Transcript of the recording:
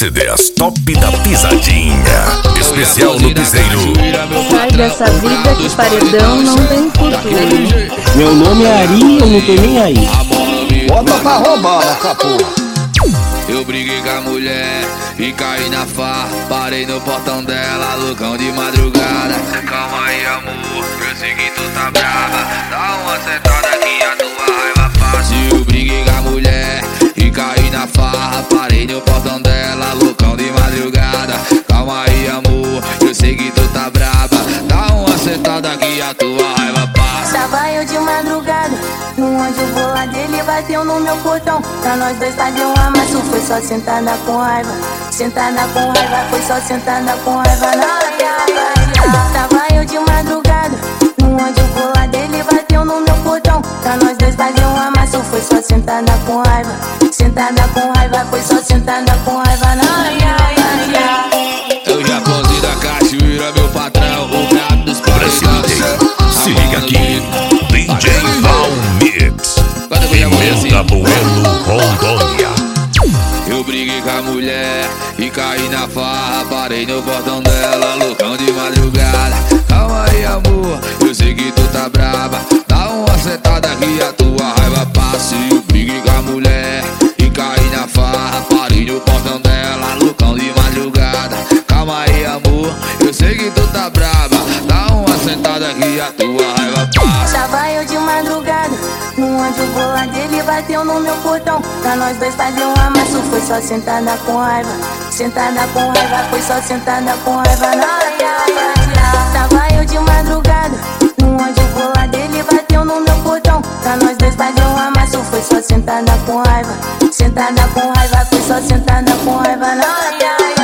CDs top da pisadinha. Especial no piseiro. Sai dessa vida que paredão não tem futuro. Meu nome é Ari e eu não tô nem aí. Bota pra roubar essa porra. Eu briguei com a mulher e caí na farra. Parei no portão dela, loucão de madrugada. Calma aí, amor, eu sei que tu tá brava. Dá uma sentada que a tua raiva passa. Eu briguei com a mulher e caí na farra. Parei no portão dela, loucão de madrugada. Calma aí, amor, eu sei que tu tá brava. Dá uma sentada que a tua raiva passa. Tava eu de madrugada, um anjo bolado, ele bateu no meu portão. Pra nós dois fazer um amasso, foi só sentada com raiva. Sentada com raiva, foi só sentada com raiva. Tava eu de madrugada, um anjo bolado, ele bateu no meu portão. Pra nós dois fazer um amasso, foi só sentada com raiva. Sentada com raiva, foi só sentada com raiva. Eu já contei da cachoeira, meu patrão, o brabo dos Brasil inteiro. Se liga aqui, DJ Val Mix. Pimenta Bueno, Rondônia. Eu briguei com a mulher e caí na farra. Parei no portão dela, loucão de madrugada. Calma aí, amor, eu sei que tu tá brava. Dá uma sentada que a tua raiva passa. Eu briguei com a mulher e caí na farra. Parei no portão dela, loucão de madrugada. Calma aí, amor, eu sei que tu tá brava. Dá uma sentada que a tua raiva passa. Tava eu de madrugada, um anjo bolado, ele bateu no meu portão. Pra nós dois fazer um amasso, foi só sentada com raiva. Sentada com raiva, foi só sentada com raiva. Tava eu de madrugada, um anjo bolado, ele bateu no meu portão. Pra nós dois fazer um amasso, foi só sentada com raiva. Sentada com raiva, foi só sentada com raiva.